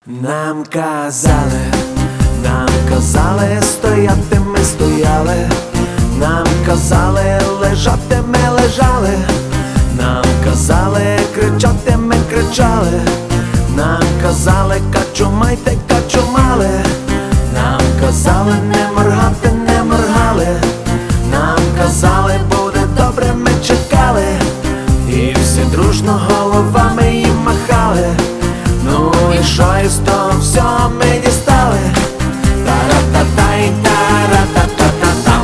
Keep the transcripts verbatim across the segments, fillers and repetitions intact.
Нам казали, нам казали, стояти ми стояли, нам казали, лежати ми лежали, нам казали, кричати ми кричали, нам казали, качумайте, качумали, нам казали, не моргати, не моргали, нам казали, буде добре, ми чекали, і всі дружно головами їм махали. Ну і що із того всього ми дістали? Та-ра-та-тай, та-ра-та-та-та-там,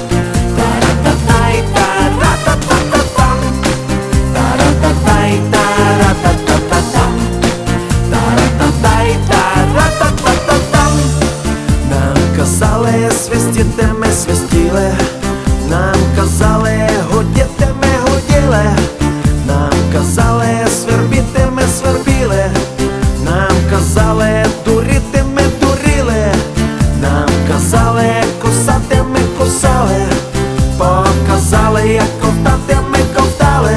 та-ра-та-тай, та-ра-та-та-та-там, та-ра-та-тай, та-ра-та-та-та-там, та-ра-та-тай, та-ра-та-та-та-там. Нам казали, свистіти ми свистіли, нам казали, гудіти ми гуділи, нам казали, свербіти ми свербіли, нам казали, дуріти ми дуріли, нам казали, кусати ми кусали, показали, як ковтати ми ковтали,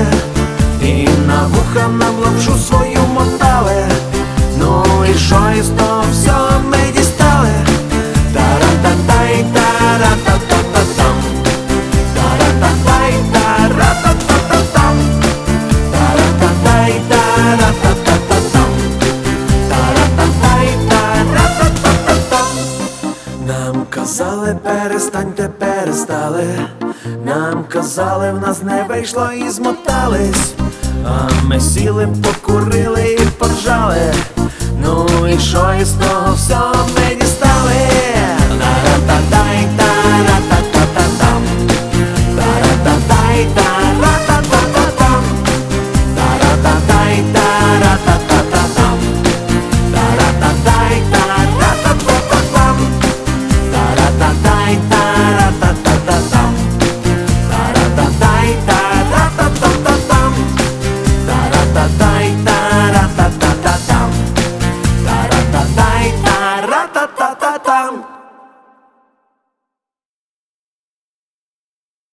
і на вуха нам лапшу свою мотали. Ну і що із того всього ми дістали? Та-ра-та-тай, та-ра-та-та-та-там, та-ра-та-тай, та-ра-та-та-та-там, та-ра-та-тай, та-ра-та-та-та-там, та-ра-та-тай, та-ра-та-та-та-там. Нам казали, перестаньте, перестали, нам казали, в нас не вийшло і змотались, а ми сіли, покурили і поржали. Ну і що із того всього ми дістали? Та-ра-та-тай, та-ра-та-та-та-там, та-ра-та-тай, та-ра-та-та-та-там, та-ра-та-тай, та-ра-та-та-та-там, та-ра-та-тай, та-ра-та-та-та-там, та-ра-та-тай, та-ра-та-та-та-там, та-ра-та-тай, та-ра-та-та-та-там, та-ра-та-тай, та-ра-та-та-та-там, та-ра-та-тай, та-ра-та-та-та-там.